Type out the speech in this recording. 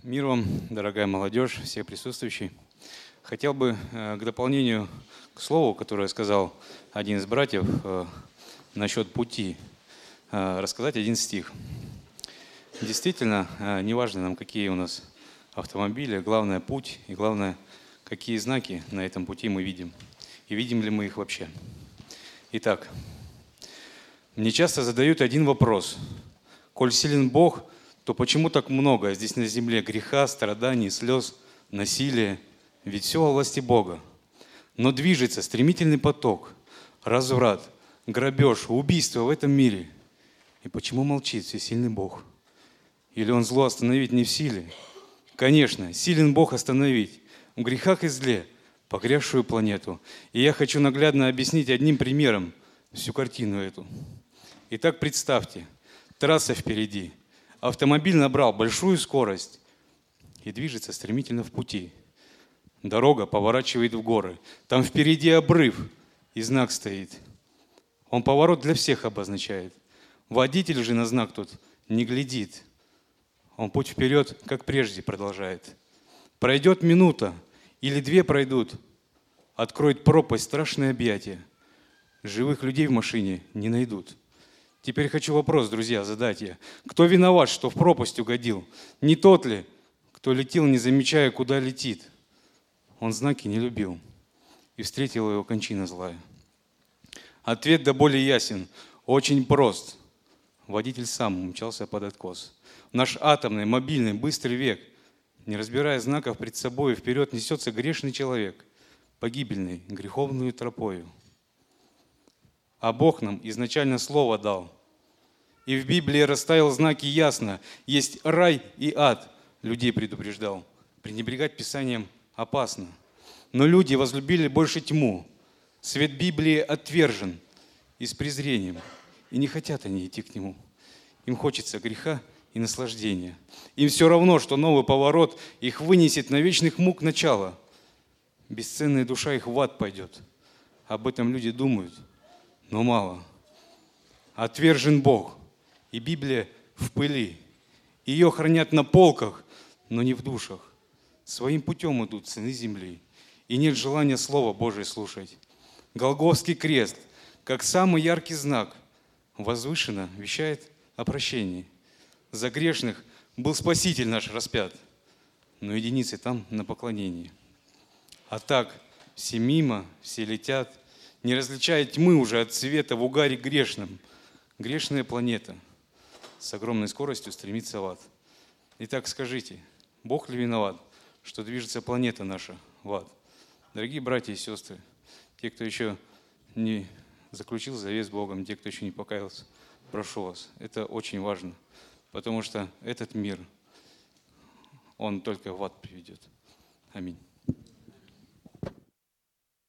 Мир вам, дорогая молодежь, все присутствующие. Хотел бы к дополнению к слову, которое сказал один из братьев насчет пути, рассказать один стих. Действительно, неважно нам, какие у нас автомобили, главное путь и главное, какие знаки на этом пути мы видим. И видим ли мы их вообще. Итак, мне часто задают один вопрос. Коль силен Бог, то почему так много здесь на земле греха, страданий, слез, насилия? Ведь все во власти Бога. Но движется стремительный поток, разврат, грабеж, убийство в этом мире. И почему молчит всесильный Бог? Или Он зло остановить не в силе? Конечно, силен Бог остановить в грехах и зле погрязшую планету. И я хочу наглядно объяснить одним примером всю картину эту. Итак, представьте, трасса впереди. Автомобиль набрал большую скорость и движется стремительно в пути. Дорога поворачивает в горы. Там впереди обрыв, и знак стоит. Он поворот для всех обозначает. Водитель же на знак тут не глядит. Он путь вперед, как прежде, продолжает. Пройдет минута, или две пройдут. Откроет пропасть страшное объятие. Живых людей в машине не найдут. Теперь хочу вопрос, друзья, задать я. Кто виноват, что в пропасть угодил? Не тот ли, кто летел, не замечая, куда летит? Он знаки не любил, и встретила его кончина злая. Ответ да более ясен, очень прост. Водитель сам умчался под откос. Наш атомный, мобильный, быстрый век, не разбирая знаков пред собой, вперед несется грешный человек, погибельный, греховную тропою. А Бог нам изначально слово дал. И в Библии расставил знаки ясно. Есть рай и ад, людей предупреждал. Пренебрегать Писанием опасно. Но люди возлюбили больше тьму. Свет Библии отвержен и с презрением. И не хотят они идти к нему. Им хочется греха и наслаждения. Им все равно, что новый поворот их вынесет на вечных мук начало. Бесценная душа их в ад пойдет. Об этом люди думают, но мало. Отвержен Бог, и Библия в пыли. Ее хранят на полках, но не в душах. Своим путем идут сыны земли, и нет желания Слова Божие слушать. Голгофский крест, как самый яркий знак, возвышенно вещает о прощении. За грешных был Спаситель наш распят, но единицы там на поклонении. А так все мимо, все летят, не различая тьмы уже от света в угаре грешном. Грешная планета с огромной скоростью стремится в ад. Итак, скажите, Бог ли виноват, что движется планета наша в ад? Дорогие братья и сестры, те, кто еще не заключил завет с Богом, те, кто еще не покаялся, прошу вас, это очень важно, потому что этот мир, он только в ад приведет. Аминь.